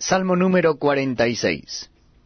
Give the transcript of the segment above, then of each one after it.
Salmo número 46.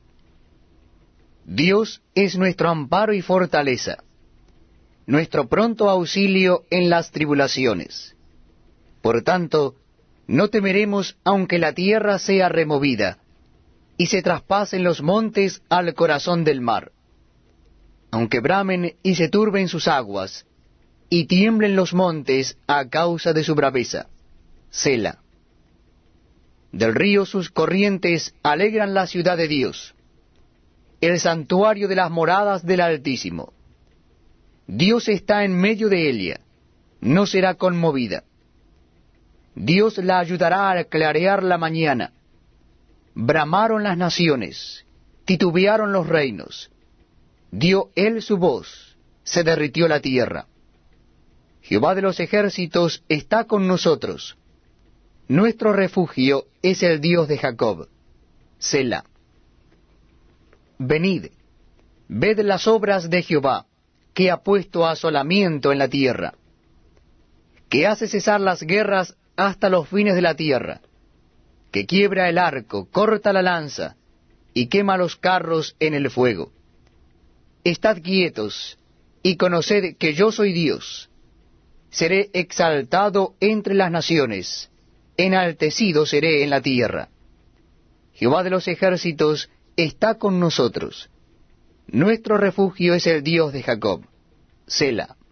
Dios es nuestro amparo y fortaleza, nuestro pronto auxilio en las tribulaciones. Por tanto, no temeremos aunque la tierra sea removida, y se traspasen los montes al corazón del mar. Aunque bramen y se turben sus aguas, y tiemblen los montes a causa de su braveza. Sela. Del río sus corrientes alegran la ciudad de Dios, el santuario de las moradas del Altísimo. Dios está en medio de ella, no será conmovida. Dios la ayudará a clarear la mañana. Bramaron las naciones, titubearon los reinos. Dio él su voz, se derritió la tierra. Jehová de los ejércitos está con nosotros. Nuestro refugio es el Dios de Jacob. Sela. Venid, ved las obras de Jehová, que ha puesto asolamiento en la tierra, que hace cesar las guerras hasta los fines de la tierra, que quiebra el arco, corta la lanza, y quema los carros en el fuego. Estad quietos, y conoced que yo soy Dios. Seré exaltado entre las naciones, enaltecido seré en la tierra. Jehová de los ejércitos está con nosotros. Nuestro refugio es el Dios de Jacob. Sela.